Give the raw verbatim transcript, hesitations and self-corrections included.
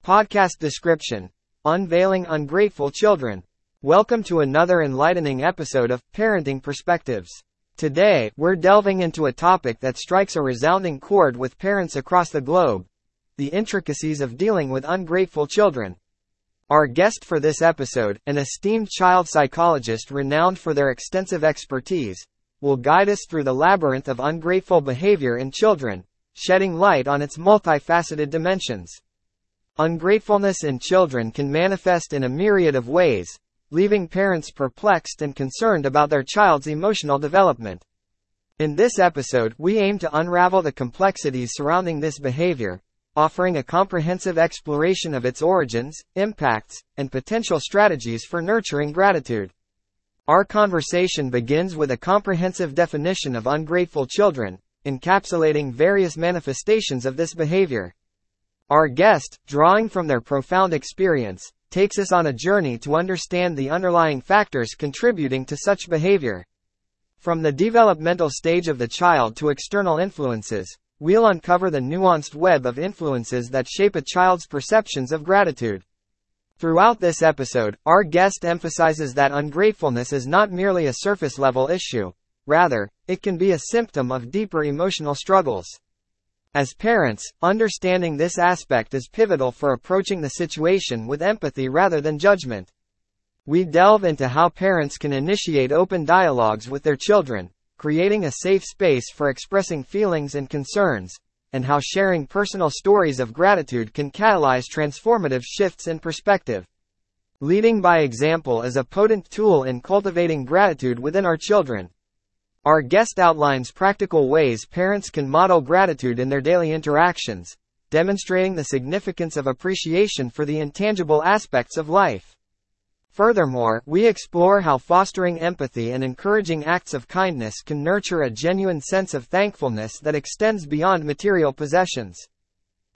Podcast description: Unveiling Ungrateful Children. Welcome to another enlightening episode of Parenting Perspectives. Today, we're delving into a topic that strikes a resounding chord with parents across the globe: the intricacies of dealing with ungrateful children. Our guest for this episode, an esteemed child psychologist renowned for their extensive expertise, will guide us through the labyrinth of ungrateful behavior in children, shedding light on its multifaceted dimensions. Ungratefulness in children can manifest in a myriad of ways, leaving parents perplexed and concerned about their child's emotional development. In this episode, we aim to unravel the complexities surrounding this behavior, offering a comprehensive exploration of its origins, impacts, and potential strategies for nurturing gratitude. Our conversation begins with a comprehensive definition of ungrateful children, encapsulating various manifestations of this behavior. Our guest, drawing from their profound experience, takes us on a journey to understand the underlying factors contributing to such behavior. From the developmental stage of the child to external influences, we'll uncover the nuanced web of influences that shape a child's perceptions of gratitude. Throughout this episode, our guest emphasizes that ungratefulness is not merely a surface-level issue. Rather, it can be a symptom of deeper emotional struggles. As parents, understanding this aspect is pivotal for approaching the situation with empathy rather than judgment. We delve into how parents can initiate open dialogues with their children, creating a safe space for expressing feelings and concerns, and how sharing personal stories of gratitude can catalyze transformative shifts in perspective. Leading by example is a potent tool in cultivating gratitude within our children. Our guest outlines practical ways parents can model gratitude in their daily interactions, demonstrating the significance of appreciation for the intangible aspects of life. Furthermore, we explore how fostering empathy and encouraging acts of kindness can nurture a genuine sense of thankfulness that extends beyond material possessions.